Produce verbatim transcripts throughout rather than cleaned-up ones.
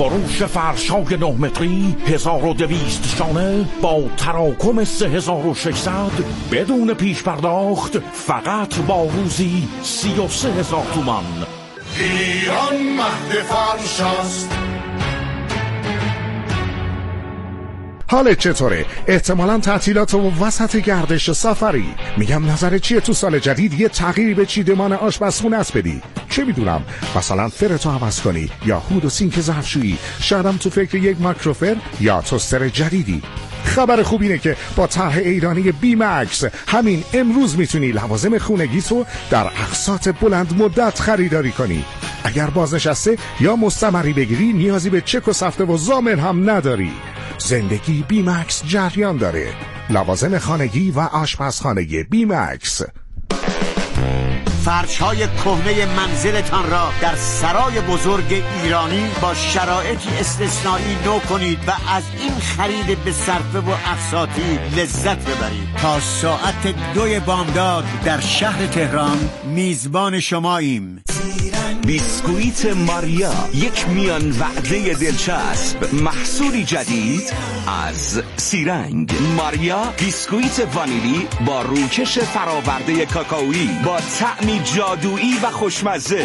فروش فرش‌های نه متری هزار و دویست شانه با تراکم سه هزار و ششصد بدون پیش پرداخت فقط با روزی سی و سه هزار تومان. ایران مهد فرش است. حالت چطوره؟ احتمالاً تعطیلات و وسط گردش سفری. میگم نظر چیه تو سال جدید یه تغییری به چیدمان آشپزخونه است بدی؟ چه میدونم، مثلا فرتو عوض کنی یا هود و سینک ظرفشویی. شایدم تو فکر یک مایکروفر یا توستر جدیدی. خبر خوب اینه که با طرح ایرانی بی مکس همین امروز میتونی لوازم خونگیتو در اقساط بلند مدت خریداری کنی. اگر بازنشسته یا مستمری بگیری نیازی به چک و سفته و ضامن هم نداری. زندگی بی مکس جریان داره. لوازم خانگی و آشپزخانگی بی مکس. فرش‌های کهنه منزلتان را در سرای بزرگ ایرانی با شرایطی استثنایی نو کنید و از این خرید به صرفه و اقساطی لذت ببرید. تا ساعت دوی بامداد در شهر تهران میزبان شماییم. بیسکویت ماریا، یک میان وعده دلچسب، محصولی جدید از سیرنگ. ماریا بیسکویت وانیلی با روکش فراورده کاکائویی با طعمی جادویی و خوشمزه.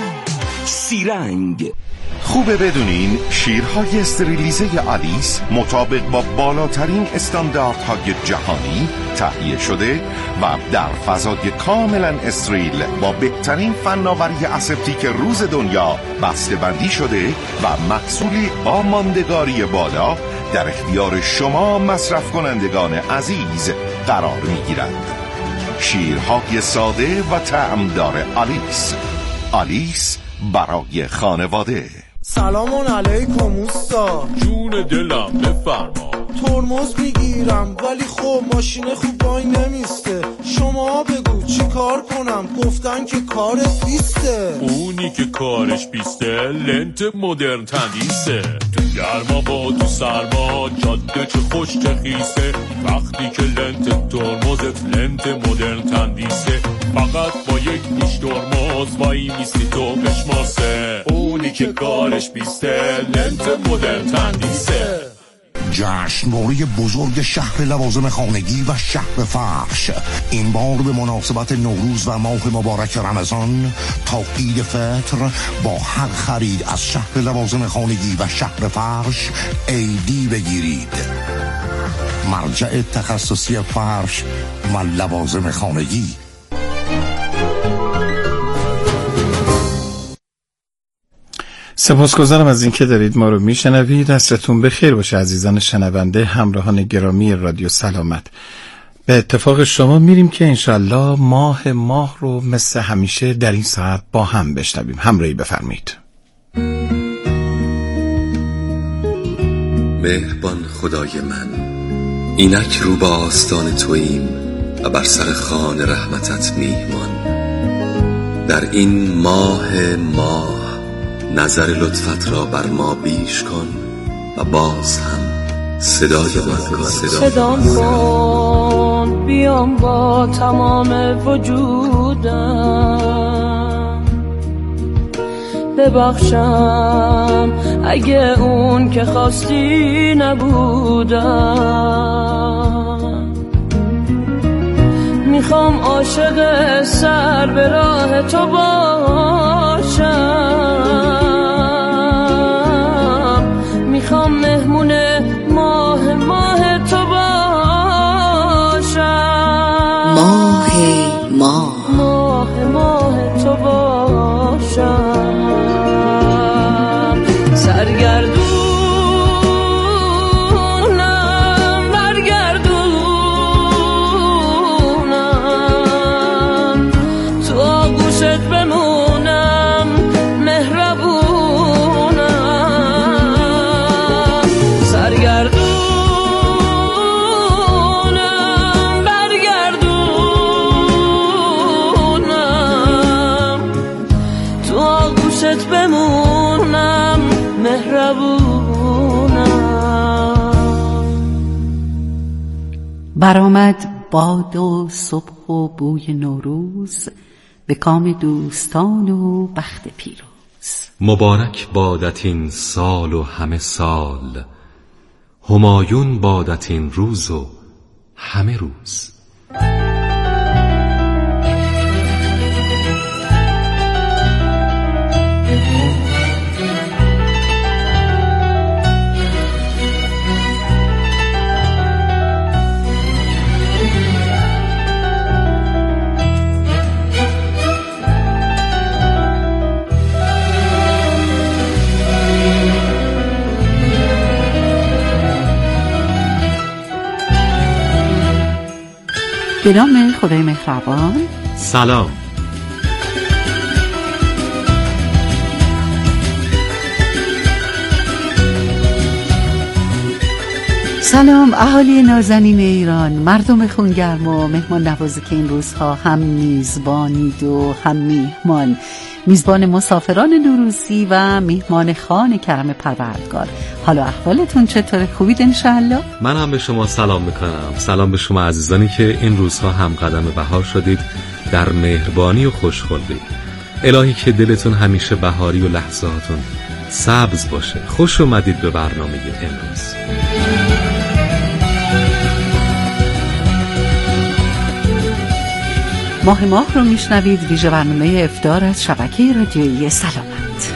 سیرنگ. خوبه بدونین شیرهای استریلیزه آلیس مطابق با بالاترین استانداردهای جهانی تهیه شده و در فضای کاملا استریل با بهترین فناوری اسپتیک روز دنیا بسته‌بندی شده و محصولی با ماندگاری بالا در اختیار شما مصرف کنندگان عزیز قرار می‌گیرد. شیرهای ساده و طعمدار آلیس. آلیس برای خانواده. سلام علیکم اوستا. جون دلم بفرما. ترمز میگیرم ولی خب ماشین خوب وای نمیسته. شما بگو چی کار کنم؟ گفتن که کارت بیسته. اونی که کارش بیسته لنت مدرن تندیسه. تو گرما با تو سرما جاده چه خوش چه خیسه. وقتی که لنت ترمزت لنت مدرن تندیسه فقط با یک نیش ترمز وای میستی تو بشماسه. اونی که کارش بیسته لنت مدرن تندیسه. جشنواره بزرگ شهر لوازم خانگی و شهر فرش این بار به مناسبت نوروز و ماه مبارک رمضان تا عید فطر با هر خرید از شهر لوازم خانگی و شهر فرش ایدی بگیرید. مرجع تخصصی فرش و لوازم خانگی. سپاسگزارم از اینکه دارید ما رو میشنوید. عصرتون بخیر باشه عزیزان شنونده، همراهان گرامی رادیو سلامت. به اتفاق شما میریم که انشالله ماه ماه رو مثل همیشه در این ساعت با هم بشنویم. همراهی بفرمایید. مهربان خدای من، اینک رو به آستان توییم و بر سر خوان رحمتت میهمان. در این ماه ماه نظر لطفت را بر ما بیش کن و باز هم صدای من کن. صدام کن بیام با تمام وجودم، ببخشم اگه اون که خواستی نبودم. میخوام عاشق سر به راه تو باشم، میخوام مهمون ماه ماه تو باشم، ماه ماه ماه ماه تو باشم. سرگردونم برگردونم، تو آغوشت بمونم مهربونم. سرگردونم برگردونم، تو آغوشت بمونم مهربونم. برآمد باد و صبح و بوی نوروز به کام دوستان و بخت پیروز. مبارک بادت این سال و همه سال، همایون بادت این روز و همه روز. به نام خدای مهربان. سلام. سلام اهالی نازنین ایران، مردم خونگرم و مهمان نوازی که این روزها هم میزبانید و هم میهمان، میزبان مسافران نوروزی و میهمان خان کرم پروردگار. حالا احوالتون چطوره؟ خوبید انشاءالله؟ من هم به شما سلام میکنم. سلام به شما عزیزانی که این روزها هم قدم بهار شدید در مهربانی و خوشخلقی. الهی که دلتون همیشه بهاری و لحظاتون سبز باشه. خوش اومدید به برنامه امروز. ماه ماه رو میشنوید، ویژه برنامه افطار از شبکه رادیویی سلامت.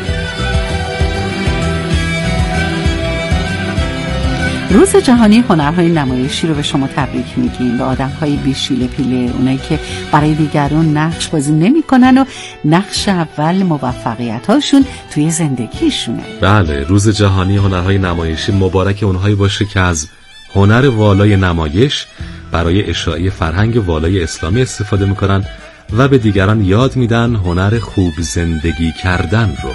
روز جهانی هنرهای نمایشی رو به شما تبریک میگیم، به آدم‌های بیشیل پیله، اونایی که برای دیگران نقش بازی نمی‌کنن و نقش اول موفقیت‌هاشون توی زندگیشونه. بله، روز جهانی هنرهای نمایشی مبارک اونهایی باشه که از هنر والای نمایش برای اشاعه فرهنگ والای اسلامی استفاده میکنن و به دیگران یاد میدن هنر خوب زندگی کردن رو.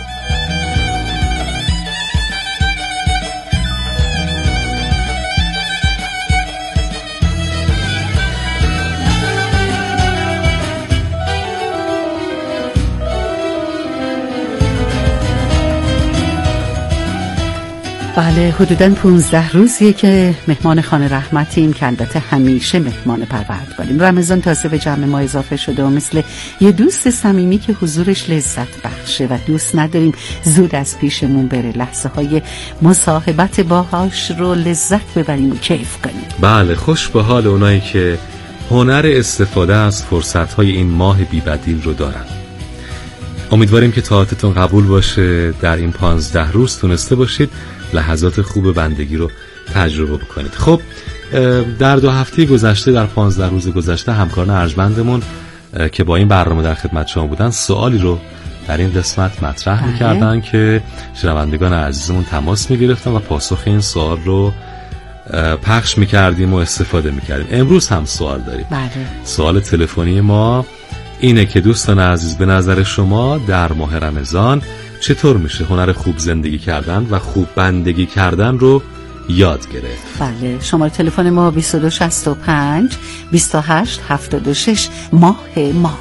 بله، حدوداً پونزده روزیه که مهمان خانه رحمتیم که البته همیشه مهمان پروردگاریم. رمضان تازه به جمع ما اضافه شده و مثل یه دوست صمیمی که حضورش لذت بخشه و دوست نداریم زود از پیشمون بره، لحظه های مصاحبت باهاش رو لذت ببریم و کیف کنیم. بله، خوش به حال اونایی که هنر استفاده از فرصت‌های این ماه بی‌بدیل رو دارن. امیدواریم که طاعتتون قبول باشه، در این پانزده روز تونسته باشید لحظات خوب بندگی رو تجربه بکنید. خب در دو هفته گذشته، در پانزده روز گذشته، همکاران ارجمندمون که با این برنامه در خدمت شما بودن سوالی رو در این قسمت مطرح می‌کردن که شنوندگان عزیزمون تماس می‌گرفتن و پاسخ این سوال رو پخش می‌کردیم و استفاده می‌کردیم. امروز هم سوال داریم. بله. سوال تلفنی ما اینه که دوستان عزیز، به نظر شما در ماه رمضان چطور میشه هنر خوب زندگی کردن و خوب بندگی کردن رو یاد گرفت؟ بله، شماره تلفن ما بیست و دو شصت و پنج بیست و هشت هفتاد و شش ماه ما.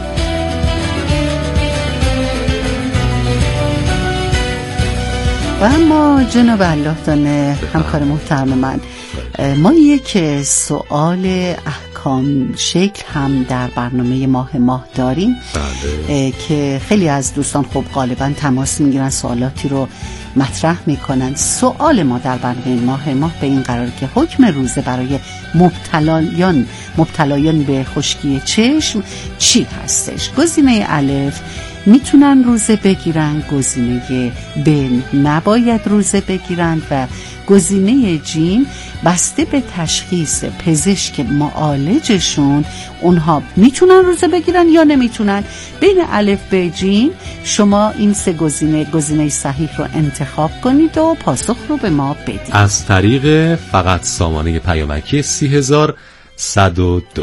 و اما جناب الله دانه همکار محترم من، ما یک سوال احکام شکل هم در برنامه ماه ماه داریم. بله. که خیلی از دوستان خب غالبا تماس میگیرن، سوالاتی رو مطرح میکنن. سوال ما در برنامه ماه ماه به این قرار که حکم روزه برای مبتلایان مبتلایان به خشکی چشم چی هستش؟ گزینه الف میتونن روزه بگیرن، گزینه ب نباید روزه بگیرن و گزینه جیم بسته به تشخیص پزشک معالجشون اونها میتونن روزه بگیرن یا نمیتونن. بین الف ب جیم شما این سه گزینه گزینه صحیح رو انتخاب کنید و پاسخ رو به ما بدید از طریق فقط سامانه پیامکی سی هزار صد و دو.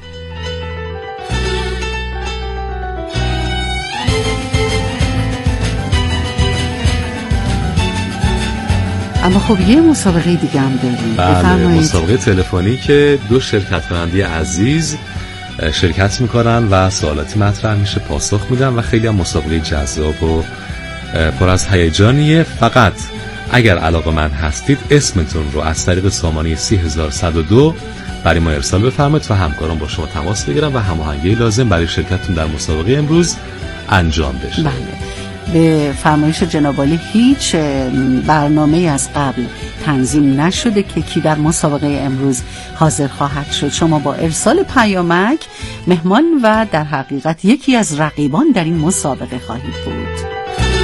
اما خب یه مسابقه دیگه هم داریم. بله، مسابقه تلفنی که دو شرکت کننده عزیز شرکت میکنن و سوالاتی مطرح میشه، پاسخ میدن و خیلی هم مسابقه جذاب و پر از هیجانیه. فقط اگر علاقه‌مند هستید اسمتون رو از طریق سامانه سی هزار صد و دو برای ما ارسال بفرمایید و همکاران با شما تماس بگیرن و هماهنگی لازم برای شرکتتون در مسابقه امروز انجام بشه. بله. به فرمایش جنابالی هیچ برنامه از قبل تنظیم نشده که کی در مسابقه امروز حاضر خواهد شد. شما با ارسال پیامک مهمان و در حقیقت یکی از رقیبان در این مسابقه خواهید بود.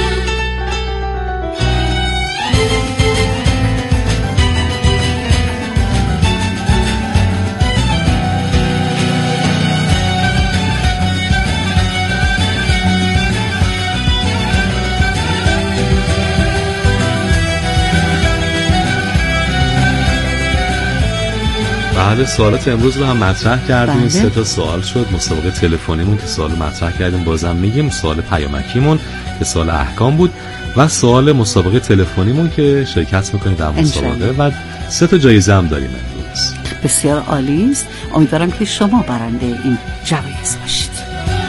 بله، سوالات امروز رو هم مطرح کردیم. بله. سه تا سوال شد. مسابقه تلفنیمون که سوال مطرح کردیم بازم میگیم، سوال پیامکیمون که سوال احکام بود و سوال مسابقه تلفنیمون که شرکت میکنید در مسابقه و سه تا جایزه هم داریم امروز. بسیار عالی است. امیدوارم که شما برنده این جوایز باشید.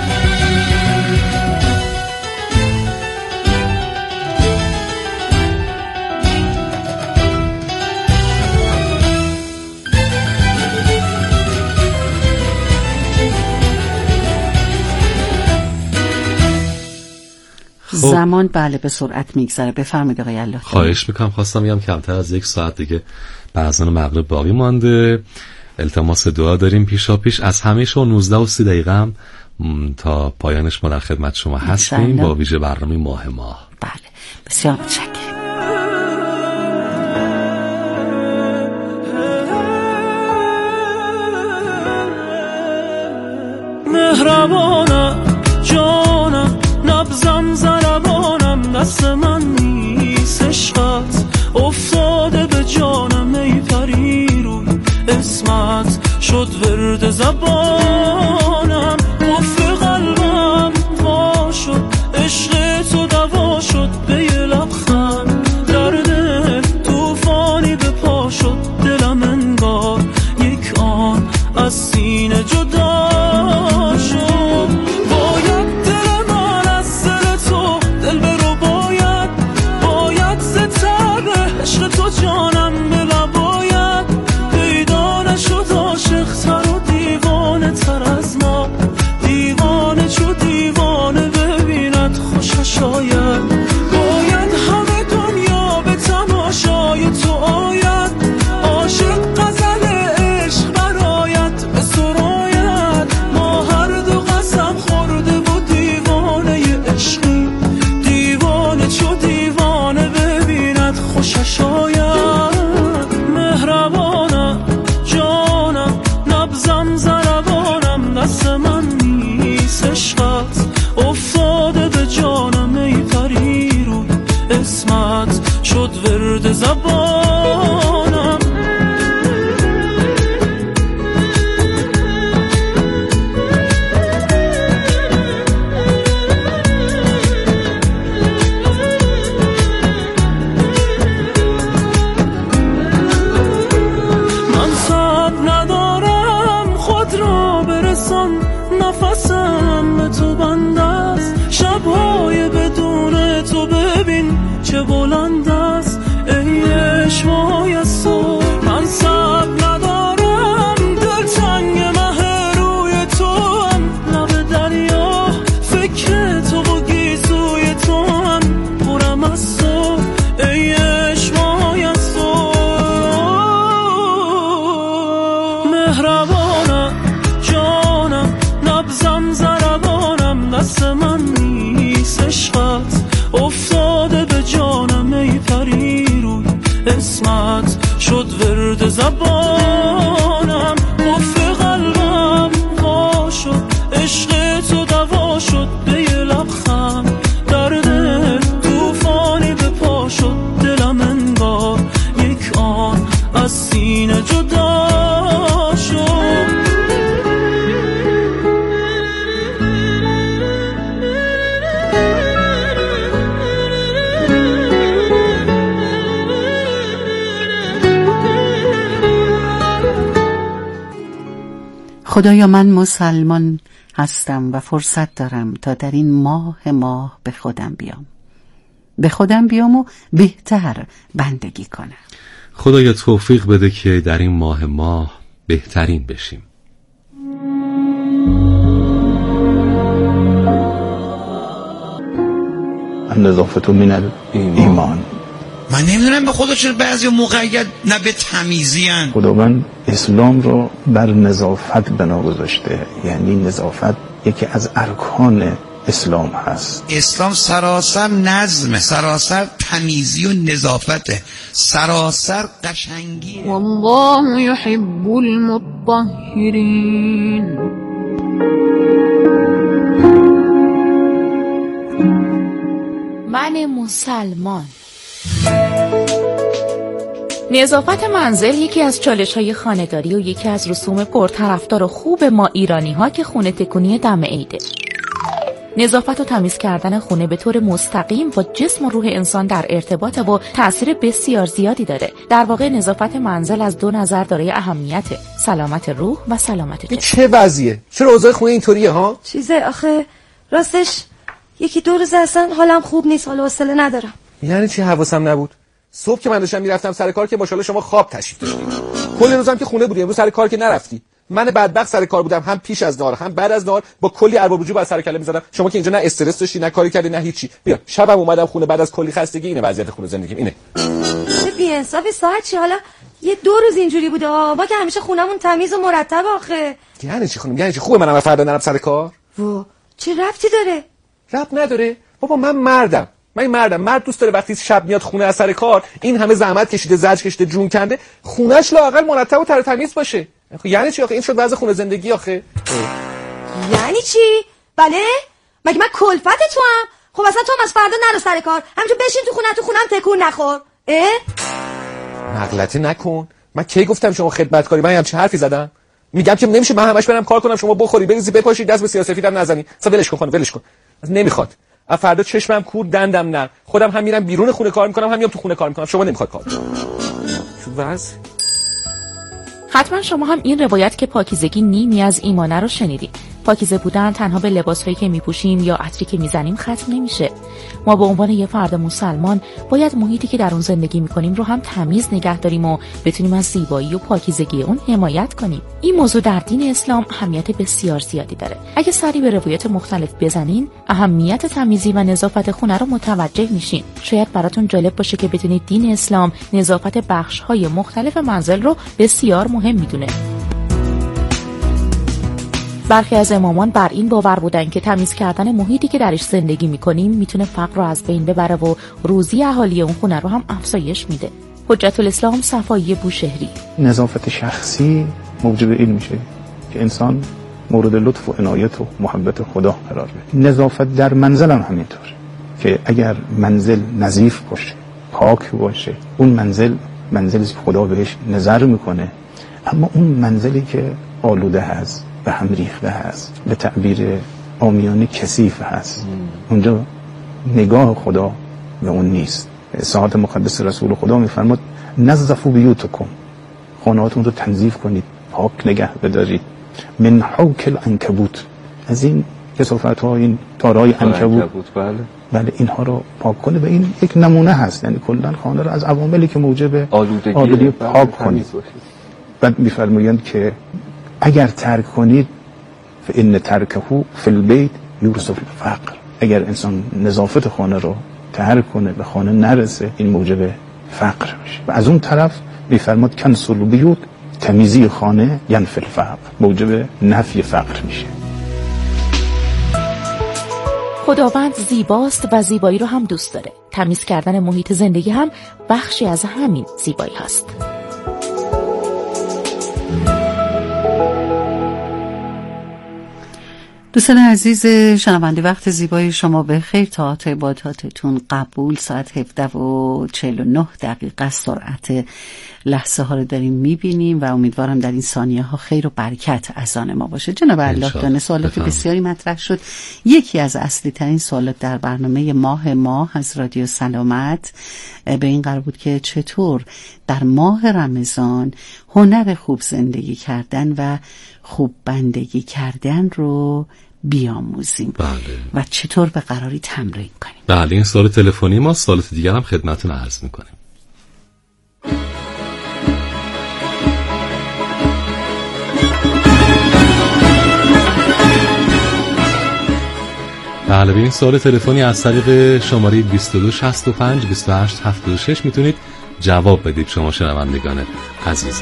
خب. زمان بله به سرعت میگذره. بفرمایید آقای الله. خواهش میکنم. خواستم بگم کمتر از یک ساعت دیگه به اذان مغرب باقی مانده. التماس دعا داریم پیشا پیش از همه شما. نوزده و سی دقیقه هم تا پایانش ما در خدمت شما هستیم با ویژه برنامه ماه ماه. بله بسیار متشکرم. مهربانم جانم نبزم زربانم دست من نیست عشقت افتاده به جانم ای پری روی اسمت شد ورد زبانم قفل قلبم وا شد عشق تو دوا شد به یه لبخند درد توفانی به پا شد دلم انگار یک آن از سینه جدا شد. تو جانم بلا باید پیدا نشد عاشق تر و دیوانه تر از ما دیوانه چو دیوانه ببیند خوشش آید باید همه دنیا به تماشای تو آید عاشق غزل عشق برایت به سراید ما هر دو قسم خورده و دیوانه ی عشقی دیوانه چو دیوانه ببیند خوشش آید. مهربانم جانم نبزم زربانم دست من نیست عشقت افتاده به جانم ای پری روی اسمت شد ورد زبانم. نفسم به تو بند است شبهای بدون تو ببین چه بلند است ای عشقای از تو من صبر ندارم دلتنگ مه روی تو هم لب دریا فکر تو و گیسوی تو هم پرم از تو ای عشقای از تو. مهربانم جانم نبزم زربانم دست من نیست عشقت افتاده به جانم ای پری روی اسمت شد ورد زبانم قفل قلبم وا شد عشق تو دوا شد به یه لبخند درد توفانی به پا شد دلم انگار یک آن از سینه جدا شد. خدایا من مسلمان هستم و فرصت دارم تا در این ماه ماه به خودم بیام به خودم بیام و بهتر بندگی کنم. خدایا توفیق بده که در این ماه ماه بهترین بشیم. النظافة من الایمان. من نمیدونم به خدا چرا بعضی مقید نه به تمیزی هن. خداوند اسلام رو بر نظافت بنا گذاشته، یعنی نظافت یکی از ارکان اسلام هست. اسلام سراسر نظم، سراسر تمیزی و نظافته، سراسر قشنگی. والله يحب المطهرین. من مسلمان. نظافت منزل یکی از چالش‌های خانه‌داری و یکی از رسوم پرطرفدار و خوب ما ایرانی‌ها که خونه تکونی دم عیده. نظافت و تمیز کردن خونه به طور مستقیم با جسم و روح انسان در ارتباط و تأثیر بسیار زیادی داره. در واقع نظافت منزل از دو نظر دارای اهمیته: سلامت روح و سلامت جسم. چه وضعیه؟ چرا اوضاع خونه اینطوریه ها؟ چیزه آخه راستش یکی دو روز اصلا حالم خوب نیست، حالا حوصله ندارم. یعنی چی حواسم نبود؟ صبح که من داشتم میرفتم سر کار که ماشاءالله شما خواب تشریف داشتید. کل روزم که خونه بودی، امروز سر کار که نرفتی. من بدبخت سر کار بودم، هم پیش از نهار هم بعد از نهار، با کلی ارباب رجوع بر سر کله می‌زدم. شما که اینجا نه استرس داشتی نه کاری کردی نه هیچی. بیا شبم اومدم خونه بعد از کلی خستگی. اینه وضعیت خونه زندگیم اینه. چه بی‌انصافی ساعت چی؟ حالا یه دو روز اینجوری بوده ها. ما که همیشه خونمون تمیز و مرتب آخه. یعنی چی خونم؟ یعنی چی خوبه منم فردا نرم سر کار؟ و چه ربطی داره؟ ربط نداره. بابا من مردم. من مردم. مرد دوست داره وقتی شب میاد خونه از سر کار، این همه زحمت کشیده، زجر کشیده، جون کنده، خونه‌اش لااقل مرتب و تر تمیز باشه. یعنی چی آخه؟ این شد وضع خونه زندگی آخه. یعنی چی؟ بله؟ مگه من کلفت تو هم؟ خب اصلا تو هم از فردا نرو سر کار، همینجا بشین تو خونه، تو خونم تکون نخور. اه؟ مغلطه نکن. من کی گفتم شما خدمتکاری؟ من هم چه حرفی زدم؟ میگم که نمیشه من همش برم کار کنم، شما بخوری بریزی بپاشی دست به سیاسفیدم نزنی. اصلا ولش کن خانم، ولش کن. نمیخواد. از فردا چشمم کور دندم نه. خودم هم میرم بیرون خونه کار میکنم، هم میام تو خونه کار میکنم. شما نمیخواد کار. شو وضع. حتما شما هم این روایت که پاکیزگی نیمی از ایمانه رو شنیدید. پاکیزه بودن تنها به لباسهایی که میپوشیم یا عطری که میزنیم ختم نمیشه. ما به عنوان یه فرد مسلمان باید محیطی که در اون زندگی میکنیم رو هم تمیز نگه داریم و بتونیم از زیبایی و پاکیزگی اون حمایت کنیم. این موضوع در دین اسلام اهمیت بسیار زیادی داره. اگه سری به روایات مختلف بزنین، اهمیت تمیزی و نظافت خونه رو متوجه میشین. شاید براتون جالب باشه که بدونید دین اسلام نظافت بخش‌های مختلف منزل رو بسیار مهم میدونه. برخی از امامان بر این باور بودن که تمیز کردن محیطی که درش زندگی میکنیم میتونه فقر رو از بین ببره و روزی اهالی اون خونه رو هم افزایش میده. حجت الاسلام صفایی بوشهری: نظافت شخصی موجب این میشه که انسان مورد لطف و عنایت و محبت خدا قرار بگیره. نظافت در منزل هم همینطور که اگر منزل نظیف باشه، پاک باشه، اون منزل منزلی که خدا بهش نظر میکنه. اما اون منزلی که آلوده هست، به هم ریخته هست، به تعبیر عامیانه کثیف هست، اونجا نگاه خدا به اون نیست. ساعت مقدس رسول خدا میفرماد نظفوا بیوتکم، خانهاتون رو تنظیف کنید، پاک نگه بدارید. من حوک العنکبوت، از این کثافت ها، این تارای عنکبوت، بله بله اینها رو پاک کنه. و این یک نمونه هست، یعنی کلا خانه رو از عواملی که موجب آلودگی, آلودگی پاک کنید. بعد میفرمایند که اگر ترک کنید فإن ترکه فی البیت یورث الفقر، اگر انسان نظافت خانه رو ترک کنه به خانه نرسه این موجب فقر میشه. و از اون طرف میفرماد کنس البیوت، تمیزی خانه ینفی الفقر، موجب نفی فقر میشه. خداوند زیباست و زیبایی رو هم دوست داره. تمیز کردن محیط زندگی هم بخشی از همین زیبایی هست. دوستان عزیز شنونده، وقت زیبای شما به خیر. تا عباداتتون قبول. ساعت هفده و چهل و نه دقیقه سرعت لحظه ها رو داریم میبینیم و امیدوارم در این ثانیه ها خیر و برکت از آن ما باشه. جناب الله دانه، سوالات بسیاری مطرح شد. یکی از اصلی ترین سوالات در برنامه ماه ماه از رادیو سلامت به این قرار بود که چطور در ماه رمضان هنر خوب زندگی کردن و خوب بندگی کردن رو بیاموزیم. بله. و چطور به قراری تمرین کنیم. بله، این سوال تلفنی ما. سوالات دیگر هم خدمتتون عرض میکنیم. بله، به این سوال تلفنی از طریق شماره بیست و دو شصت و پنج بیست و هشت هفتاد و شش میتونید جواب بدید شما شنوندگان عزیزه.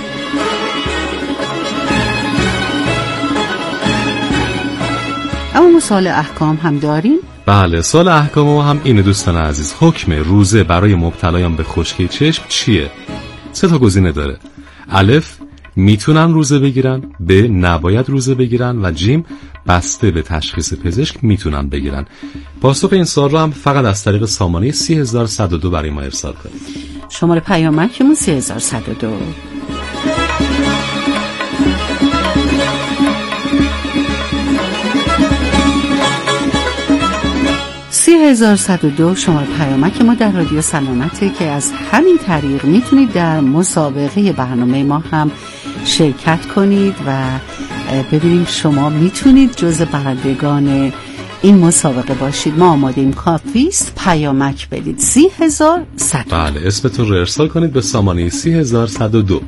اما سوال احکام هم داریم؟ بله، سوال احکام ما هم اینه دوستان عزیز. حکم روزه برای مبتلایان به خشکی چشم چیه؟ سه تا گزینه داره. الف، میتونن روزه بگیرن. ب، نباید روزه بگیرن. و جیم، بسته به تشخیص پزشک میتونن بگیرن. پاسخ این سوال رو هم فقط از طریق سامانه سه هزار و صد و دو برای ما ارسال کنید. شماره پیامکمون سه هزار و صد و دو. سه هزار و صد و دو شماره پیامک ما در رادیو سلامته که از همین طریق میتونید در مسابقه برنامه ما هم شرکت کنید و ببینیم شما میتونید جز برندگان این مسابقه باشید. ما آماده ایم، کافیست پیامک بدید سه هزار و صد. بله، اسمتون رو ارسال کنید به سامانه سه هزار و صد و دو.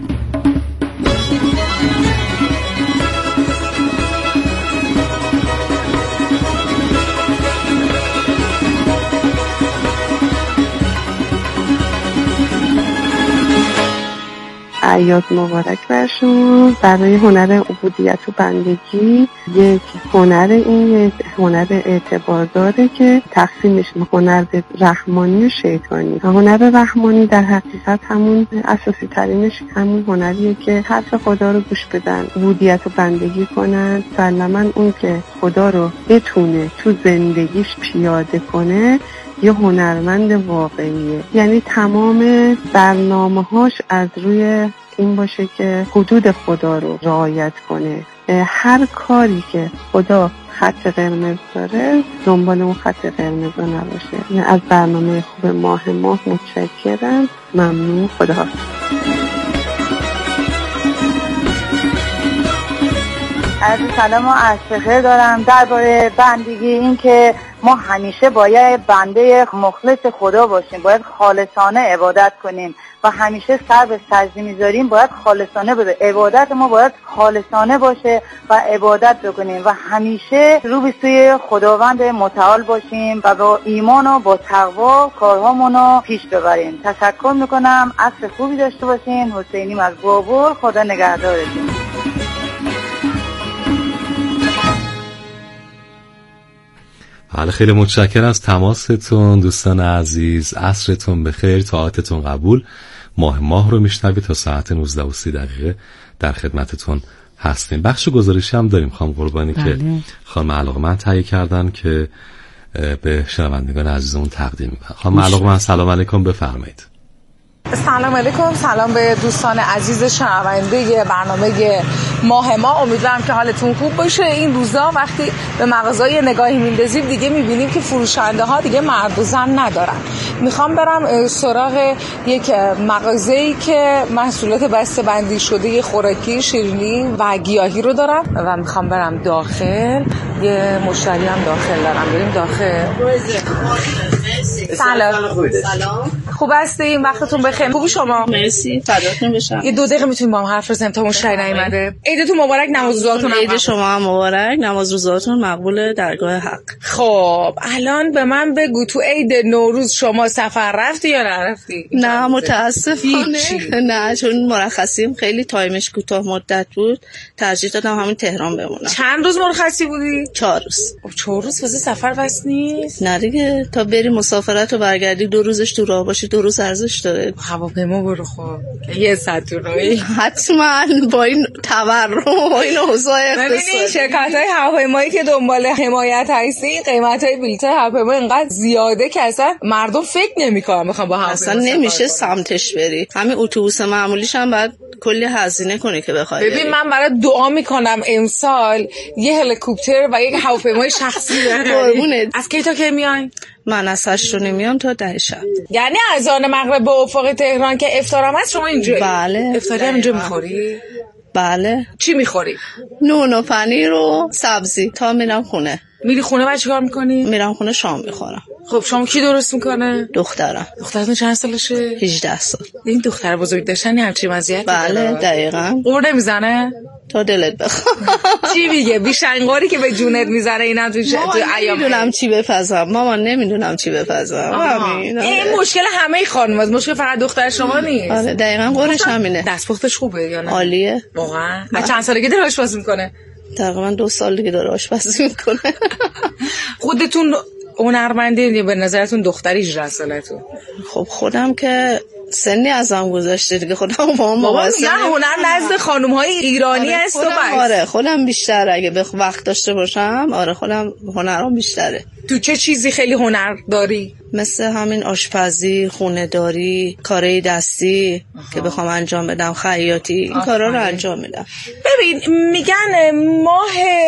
عیاد مبارک برشون. برای هنر عبودیت و بندگی یک هنر این یک هنر اعتبار داره که تقسیمش هنر به رحمانی و شیطانی. هنر رحمانی در حقیقت همون اساسی ترینش همون هنریه که حرف خدا رو گوش بدن، عبودیت و بندگی کنن. مسلماً اون که خدا رو بتونه تو زندگیش پیاده کنه یه هنرمند واقعیه. یعنی تمام برنامه‌هاش از روی این باشه که حدود خدا رو رعایت کنه. هر کاری که خدا خط قرمز داره دنبال اون خط قرمز نباشه. یعنی از برنامه خوب ماه ماه متشکرم. ممنون. خداحافظ. عرض سلام و عرض خیر دارم درباره بندگی. این که ما همیشه باید بنده مخلص خدا باشیم، باید خالصانه عبادت کنیم و همیشه سر به سجده میذاریم باید خالصانه بده. عبادت ما باید خالصانه باشه و عبادت بکنیم و همیشه رو به سوی خداوند متعال باشیم و با ایمان و با تقوا کارهامون رو پیش ببریم. تشکر میکنم. عصر خوبی داشته باشین. حسینیم از بابل. خدا نگهدارتون. بله، خیلی متشکرم از تماستون دوستان عزیز. عصرتون بخیر، طاعتتون قبول. ماه ماه رو میشنوید تا ساعت نوزده و سی دقیقه در خدمتتون هستیم. بخش گزارشی هم داریم خانم قربانی بله. که خانم علاقمند تهیه کردن که به شنوندگان عزیزمون تقدیم میکنم. خانم علاقمند سلام علیکم، بفرمایید. سلام علیکم، سلام به دوستان عزیز شنونده برنامه ماه ما. امیدوارم که حالتون خوب باشه. این روزا وقتی به مغازه‌های نگاهی میندازیم دیگه میبینیم که فروشنده ها دیگه مرد و زن ندارن. میخوام برم سراغ یک مغازه‌ای که محصولات بسته بندی شده خوراکی، شیرینی و گیاهی رو دارم و میخوام برم داخل. یه مشتری هم داخل دارم. بریم داخل. سلام. سلام. خوب هستین؟ وقتتون بخیر. خوبی شما؟ مرسی. فداتون بشم. یه دو دقیقه میتونیم با هم حرف بزنیم تا مشتری نیومده. عیدتون مبارک. نماز روزاتون عید شما هم مبارک. نماز روزاتون مقبول درگاه حق. خب الان به من بگو تو عید نوروز شما سفر رفتی یا نرفتی؟ نه متاسفانه نه، چون مرخصیم خیلی تایمش کوتاه مدت بود. ترجیح دادم همین تهران بمونم. چند روز مرخصی بودی؟ چهار روز. چهار روز واسه سفر بس نیست؟ نه دیگه، تا بری مسافرت و برگردی دو روزش تو راه باشی دو روز ارزش داره. هواپیما برو. خب یه ساعت تو راهی حتما با این تورم و این اوضاع اقتصادی. ببینید شرکت‌های هواپیمایی که دنبال حمایت هستی قیمت‌های بلیط هواپیما اینقدر زیاده که اصلا مردم فکر نمی‌کنن بخوام با هواپیما اصلا نمیشه سمتش بری. همین اتوبوس معمولیش هم بعد کلی هزینه کنی که بخوای. ببین من برای دعا میکنم امسال یه هلیکوپتر و یک هواپیمای شخصی بخری. از کی تا کی میاین؟ من از هشت میام تا ده شب. یعنی اذان مغرب به افق تهران که افطار هم هست شما اینجا؟ بله. افطاری هم اینجا میخوری؟ بله. چی میخوری؟ نون و پنیر و سبزی تا میرم خونه. میری خونه بعد چیکار میکنی؟ میرم خونه شام میخورم. خب شام کی درست میکنه؟ دخترم. دخترتون چند سالشه؟ هجده سال. این دختر بزرگ داشتن همچین وضعیتی؟ بله دقیقاً. قور نمیزنه؟ تا دلت بخواد. چی میگه بیشنگاری که به جونت میذاره اینم تو ایام نمیدونم چی بپزم مامان، نمیدونم چی بپزم. همین این مشکل همه خانواده، مشکل فقط دختر شما نیست. آره دقیقاً قولش همینه. دستپختش خوبه یا نه؟ عالیه واقعا. از چند سالگی داره آشپزی میکنه؟ تقریبا دو سال دیگه داره آشپزی میکنه. خودتون هنرمندی به نظرتون دختری هجده سالتون؟ خب خودم که سنی ازم گذاشته دیگه، خودم با هم مقایسه نمی‌کنم. هنر نزد خانم‌های ایرانی است و بس. آره خودم بیشتر اگه به وقت داشته باشم آره خودم هنرام بیشتره. تو چه چیزی خیلی هنر داری؟ مثل همین آشپزی، خونه داری، کارهای دستی آها. که بخوام انجام بدم، خیاطی، این آها. کارا رو انجام میدم. ببین میگن ماه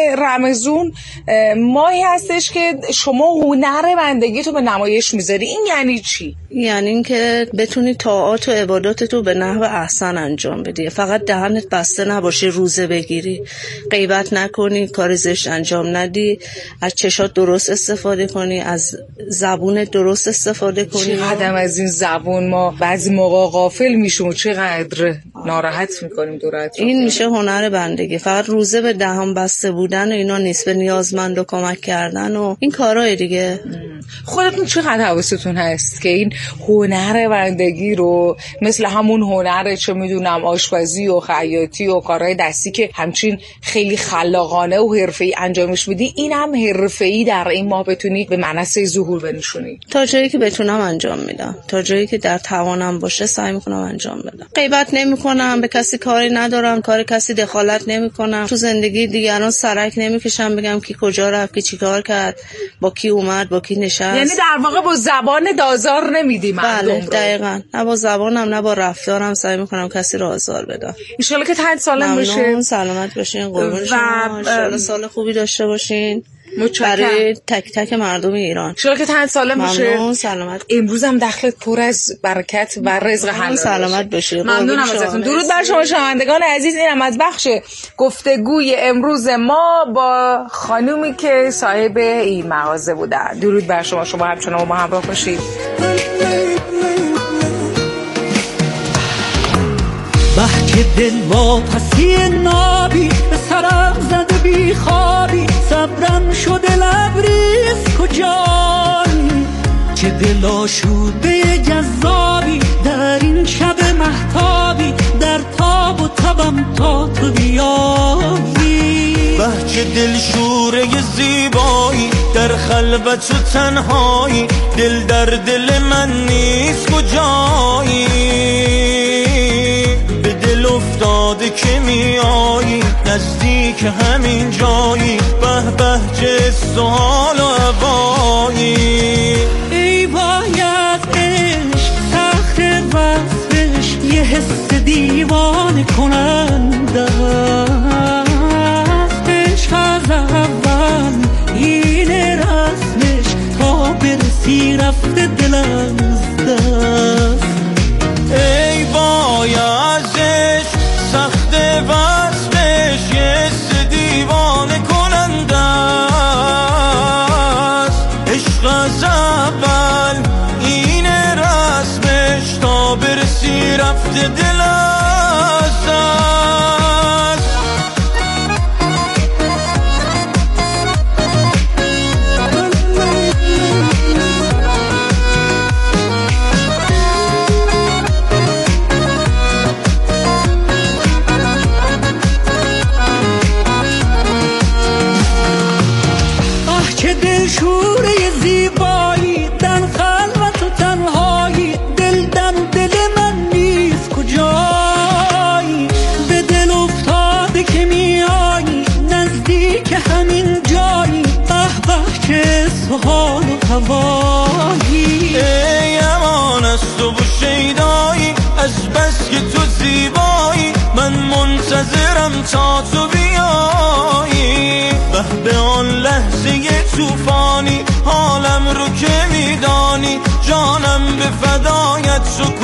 رمضان ماهی هستش که شما هنر بندگی تو به نمایش میذاری. این یعنی چی؟ یعنی اینکه بتونی طاعات و عبادات تو به نحو احسن انجام بدی، فقط دهنت بسته نباشه، روزه بگیری، غیبت نکنی، کار زشت انجام ندی، از چشات درست استفاده کنی، از زبونت درست استفاده کنی. چقدر از این زبون ما بعضی موقع غافل میشیم و چقدر ناراحت میکنیم دورت. این میشه هنر بندگی، فقط روزه به دهان بسته بودن و اینا نیست، به نیازمند و کمک کردن و این کارهای دیگه. خودتون چقدر حواستون هست که این هنر بندگی رو مثل همون هنر چه میدونم آشپزی و خیاطی و کارهای دستی که همچین خیلی خلاقانه و حرفه‌ای انجامش میدی، این هم حرفه‌ای در این ماه بتونی به منصه ظهور بنشونی؟ تا جایی که بتونم انجام میدم، تا جایی که در توانم باشه سعی میکنم انجام بدم. غیبت نمیکنم، به کسی کاری ندارم، کار کسی دخالت نمیکنم، تو زندگی دیگران سرک نمیکشم بگم کی کجا رفت، کی چیکار کرد، با کی اومد، با کی نشست. یعنی در واقع با زبان دازار نمیدی مردم بله رو. دقیقاً، نه با زبانم نه با رفتارم سعی میکنم کسی رو آزار بدم. ان شاءالله که تن سالم باشه، سلامت باشین، قربون شما، ان شاءالله سال خوبی داشته باشین برای تک تک مردم ایران. ان شاءالله که تن سالم باشه. ممنون، سلامت. امروز هم دخلت پر از برکت و رزق حلال. سلامت باشی. ممنونم ازتون. درود بر شما شنوندگان عزیز. اینم از بخش گفتگوی امروز ما با خانومی که صاحب این مغازه بودن. درود بر شما. شما همچنان با همراه باشید. بحچه دل واپسی نابی به سرم زده بی خوابی، صبرم شده لبریز کجایی، چه دل آشوده جذابی در این شب مهتابی، در تاب و تبم تا تو بیایی. بحچه دل شوره زیبایی در خلوت و تنهایی، دل در دل من نیست کجایی، افتاده که میایی نزدیک همین جایی، به بهجه سوال و عبایی. ای باید عشق سخت وصفش یه حس دیوانه کننده، عشق از اول این رسمش تا برسی رفته دل از دست. ای باید سخت وصفش یه دیوانه کننده است، عشق از اول این رسمش تا برسی رفته دل از دست. شوره زیبایی در خلوت و تنهایی، دل در دل من نیست کجایی، به دل افتاده که میایی نزدیک همین جایی، به به چه سحال و هوایی. ای امان از تو و شیدایی، از بس که تو زیبایی من منتظرم تا تو بیایی، به به آن لحظه توفانی حالم رو که میدانی، جانم به فدایت سکون